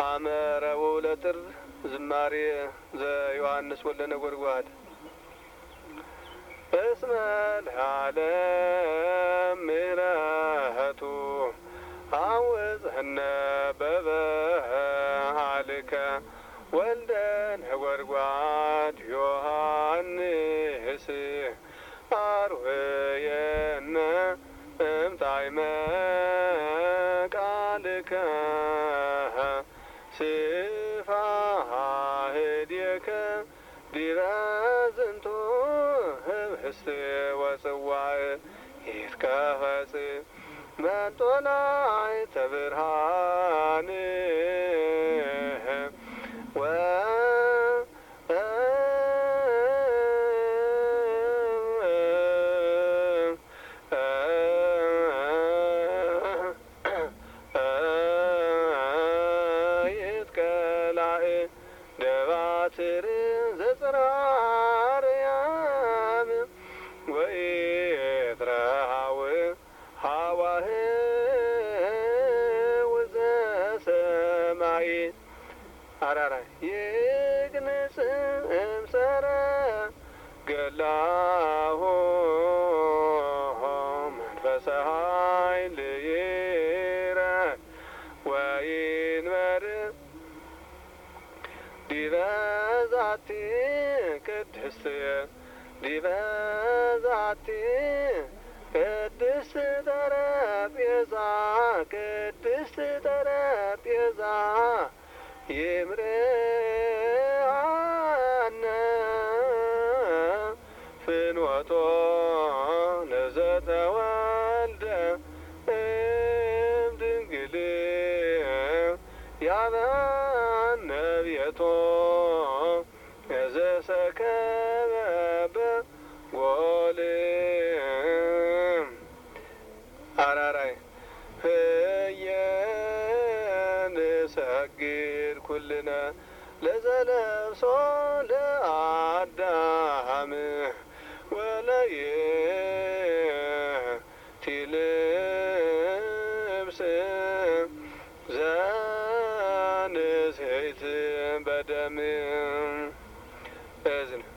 አመረው ለጥር ዝማሬ ዘዮሐንስ ወልደ ነጎድጓድ እስመ ለዓለም ምሕረቱ አውፅህነ በበዓልከ ወልደ ነጎድጓድ ዮሐንስ አርዌየነ እምጣዕመ ቃልከ ስፋህድየከ ዲበ ዝንቱ ህብስት ወጽዋዕ ይትከፈጽ መንጦላዕተ ብርሃን ደባትር ዘጽራርያም ወኢትረሃው ሀዋህው ዘሰማይ አራራይ ይግንጽ እምሰረ ገላሁ መንፈሰ ኃይል ይረድ ወይንበር ዲበ ዛቲ ቅድስት ዲበ ዛቲ ቅድስት ጠረጴዛ ቅድስት ጠረጴዛ ይምርአነ ፍኖቶ ለዘተወልደ እምድንግል ያበነ ቤቶ ዘሰከበ በጎል አራራይ ህየንሰግድ ኩልነ ለዘለብሶ ለአዳም ወለየቲ ልብስ ዘንስሕት በደም እዝን